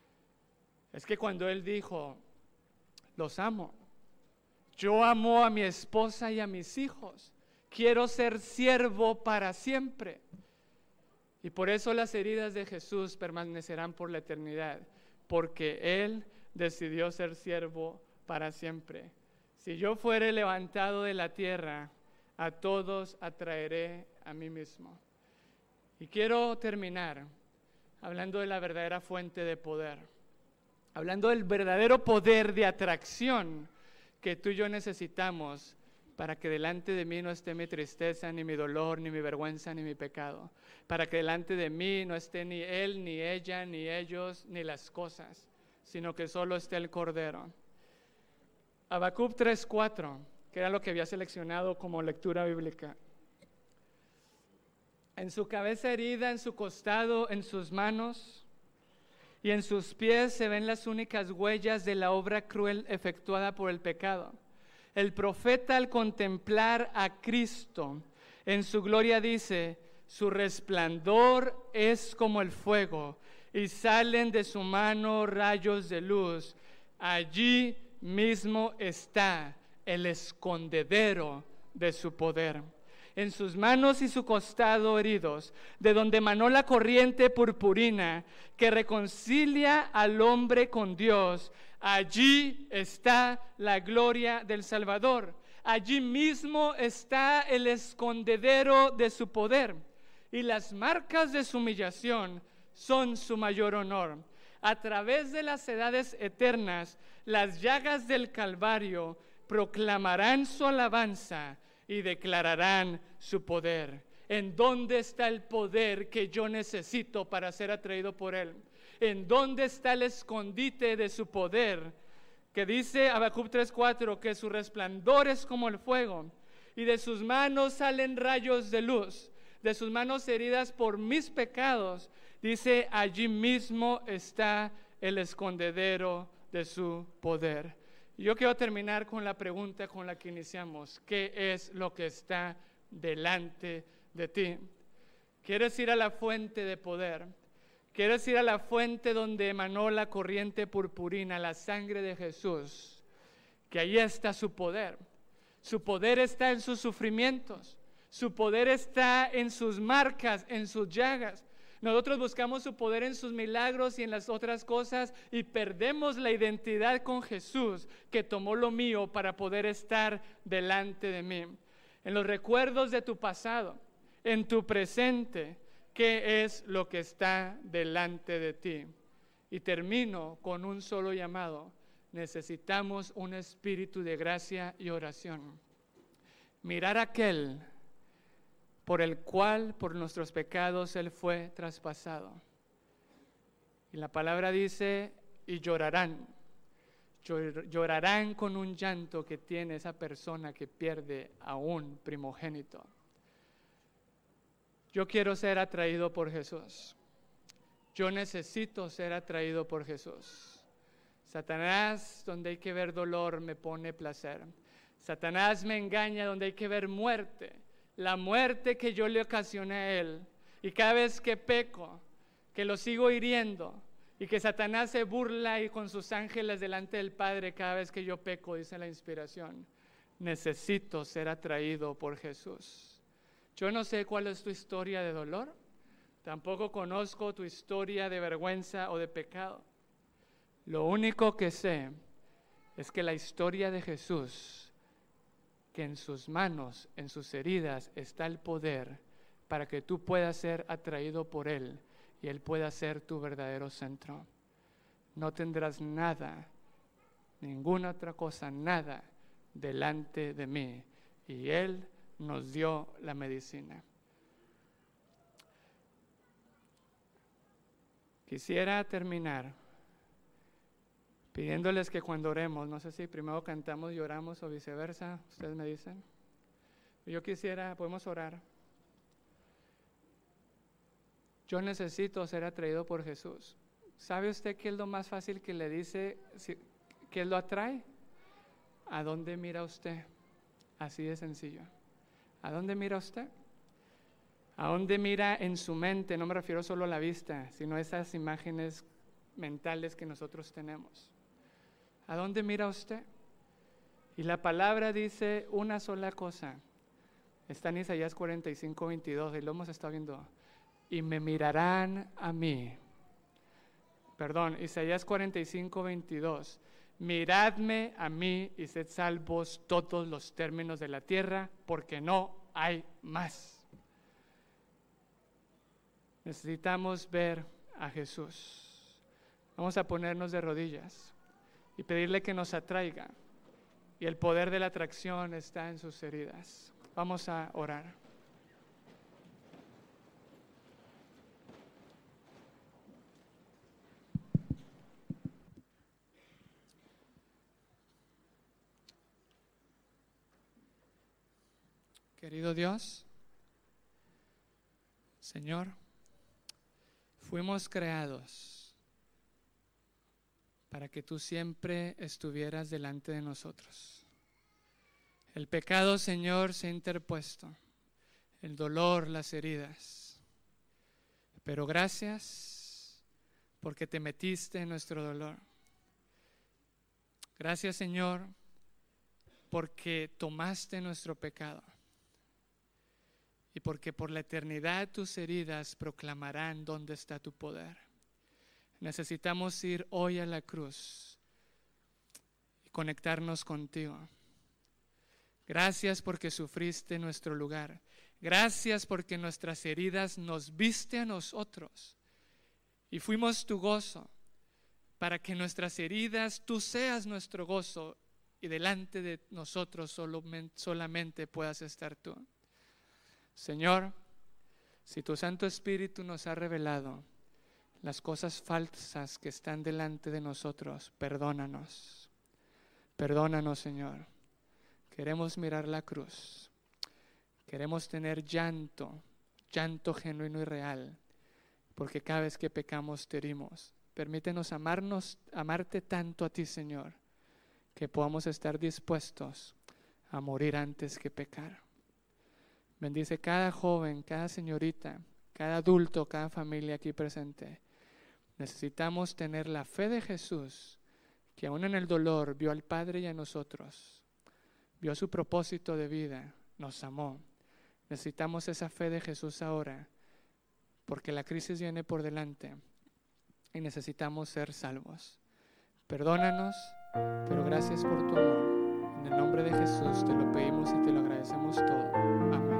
es que cuando Él dijo, los amo, yo amo a mi esposa y a mis hijos, quiero ser siervo para siempre. Y por eso las heridas de Jesús permanecerán por la eternidad, porque Él decidió ser siervo para siempre. Si yo fuere levantado de la tierra, a todos atraeré a mí mismo. Y quiero terminar hablando de la verdadera fuente de poder, hablando del verdadero poder de atracción que tú y yo necesitamos para que delante de mí no esté mi tristeza, ni mi dolor, ni mi vergüenza, ni mi pecado, para que delante de mí no esté ni él, ni ella, ni ellos, ni las cosas, sino que solo esté el Cordero. Habacuc 3:4, que era lo que había seleccionado como lectura bíblica. En su cabeza herida, en su costado, en sus manos y en sus pies se ven las únicas huellas de la obra cruel efectuada por el pecado. El profeta, al contemplar a Cristo en su gloria, dice: su resplandor es como el fuego y salen de su mano rayos de luz. Allí mismo está el escondedero de su poder. En sus manos y su costado heridos, de donde emanó la corriente purpurina que reconcilia al hombre con Dios, allí está la gloria del Salvador. Allí mismo está el escondedero de su poder, y las marcas de su humillación son su mayor honor. A través de las edades eternas, las llagas del Calvario proclamarán su alabanza y declararán su poder. ¿En dónde está el poder que yo necesito para ser atraído por Él? ¿En dónde está el escondite de su poder? Que dice Habacuc 3:4 que su resplandor es como el fuego y de sus manos salen rayos de luz. De sus manos heridas por mis pecados, dice, allí mismo está el escondedero de su poder. Yo quiero terminar con la pregunta con la que iniciamos. ¿Qué es lo que está delante de ti? ¿Quieres ir a la fuente de poder? ¿Quieres ir a la fuente donde emanó la corriente purpurina, la sangre de Jesús? Que ahí está su poder. Su poder está en sus sufrimientos. Su poder está en sus marcas, en sus llagas. Nosotros buscamos su poder en sus milagros y en las otras cosas y perdemos la identidad con Jesús, que tomó lo mío para poder estar delante de mí. En los recuerdos de tu pasado, en tu presente, ¿qué es lo que está delante de ti? Y termino con un solo llamado. Necesitamos un espíritu de gracia y oración. Mirar a aquel por el cual, por nuestros pecados, Él fue traspasado. Y la palabra dice, y llorarán. Llorarán con un llanto que tiene esa persona que pierde a un primogénito. Yo quiero ser atraído por Jesús. Yo necesito ser atraído por Jesús. Satanás, donde hay que ver dolor, me pone placer. Satanás me engaña donde hay que ver muerte. La muerte que yo le ocasioné a él. Y cada vez que peco, que lo sigo hiriendo, y que Satanás se burla y con sus ángeles delante del Padre cada vez que yo peco, dice la inspiración. Necesito ser atraído por Jesús. Yo no sé cuál es tu historia de dolor, tampoco conozco tu historia de vergüenza o de pecado. Lo único que sé es que la historia de Jesús, que en sus manos, en sus heridas, está el poder para que tú puedas ser atraído por Él y Él pueda ser tu verdadero centro. No tendrás nada, ninguna otra cosa, nada delante de mí. Y Él nos dio la medicina. Quisiera terminar pidiéndoles que cuando oremos, no sé si primero cantamos y oramos o viceversa, ustedes me dicen. Yo quisiera, podemos orar. Yo necesito ser atraído por Jesús. ¿Sabe usted qué es lo más fácil que le dice, qué lo atrae? ¿A dónde mira usted? Así de sencillo. ¿A dónde mira usted? ¿A dónde mira en su mente? No me refiero solo a la vista, sino a esas imágenes mentales que nosotros tenemos. ¿A dónde mira usted? Y la palabra dice una sola cosa. Está en Isaías 45:22 y lo hemos estado viendo. Y me mirarán a mí. Perdón, Isaías 45:22. Miradme a mí y sed salvos todos los términos de la tierra, porque no hay más. Necesitamos ver a Jesús. Vamos a ponernos de rodillas y pedirle que nos atraiga. Y el poder de la atracción está en sus heridas. Vamos a orar. Querido Dios, Señor, fuimos creados para que tú siempre estuvieras delante de nosotros. El pecado, Señor, se ha interpuesto, el dolor, las heridas. Pero gracias porque te metiste en nuestro dolor. Gracias, Señor, porque tomaste nuestro pecado. Y porque por la eternidad tus heridas proclamarán dónde está tu poder. Necesitamos ir hoy a la cruz y conectarnos contigo. Gracias porque sufriste en nuestro lugar. Gracias porque nuestras heridas nos viste a nosotros y fuimos tu gozo, para que nuestras heridas tú seas nuestro gozo y delante de nosotros solamente puedas estar tú. Señor, si tu Santo Espíritu nos ha revelado las cosas falsas que están delante de nosotros, perdónanos. Perdónanos, Señor. Queremos mirar la cruz. Queremos tener llanto genuino y real, porque cada vez que pecamos te herimos. Permítenos amarte tanto a ti, Señor, que podamos estar dispuestos a morir antes que pecar. Bendice cada joven, cada señorita, cada adulto, cada familia aquí presente. Necesitamos tener la fe de Jesús, que aún en el dolor vio al Padre y a nosotros, vio su propósito de vida, nos amó. Necesitamos esa fe de Jesús ahora, porque la crisis viene por delante y necesitamos ser salvos. Perdónanos, pero gracias por tu amor. En el nombre de Jesús te lo pedimos y te lo agradecemos todo. Amén.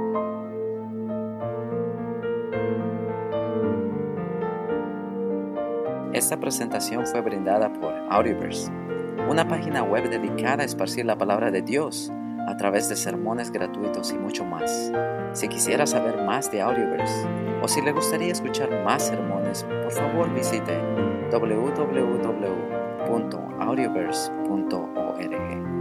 Esta presentación fue brindada por Audioverse, una página web dedicada a esparcir la palabra de Dios a través de sermones gratuitos y mucho más. Si quisiera saber más de Audioverse o si le gustaría escuchar más sermones, por favor visite www.audioverse.org. www.audioverse.org.